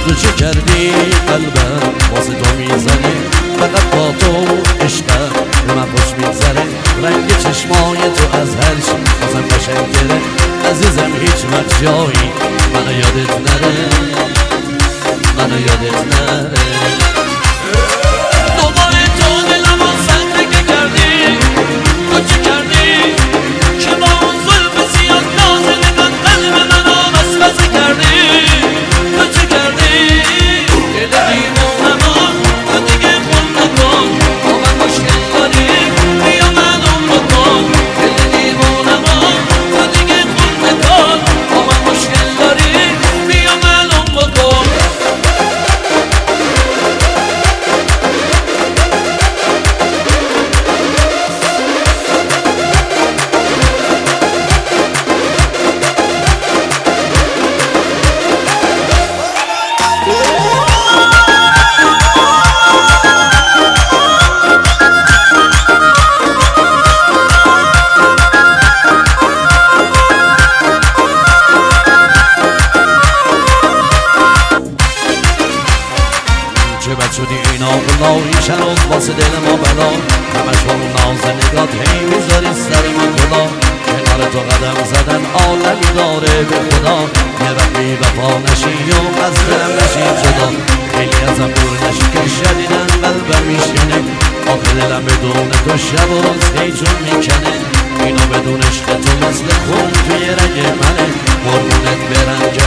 تو چه کردی قلبم واسه تو میزنه فقط با تو عشقم به من خوش میگذره رنگ چشمای تو از هر چی واسم قشنگتره عزیزم هیچ وقت جایی منو یادت نره منو یادت نره دوباره تو دلم و سنده کردی تو چه کردی که با اون ظلم زیاد نازنگان قلب منو وسوسه کردی تو چه کردی دل دیوونم تو دیگه خون نکن با من مشکل داری بیا معلوم بکن دل دیوونم تو دیگه خون نکن با من مشکل داری بیا معلوم بکن چه بد شدی اینا بلا این شراب واسه دل ما بلا همش با اون ناز نگات هی میذاری سر من خدا کنار تو قدم زدن عالمی داره به خدا یه وقت بی وفا نشی و از دلم نشی جدا خیلی ازم دور نشی که شدیدن قلبم میشکنه آخه دلم بدون تو شب و روز هیچون میکنه اینا بدون عشق تو مثل خون توی رگ منه قربونت برم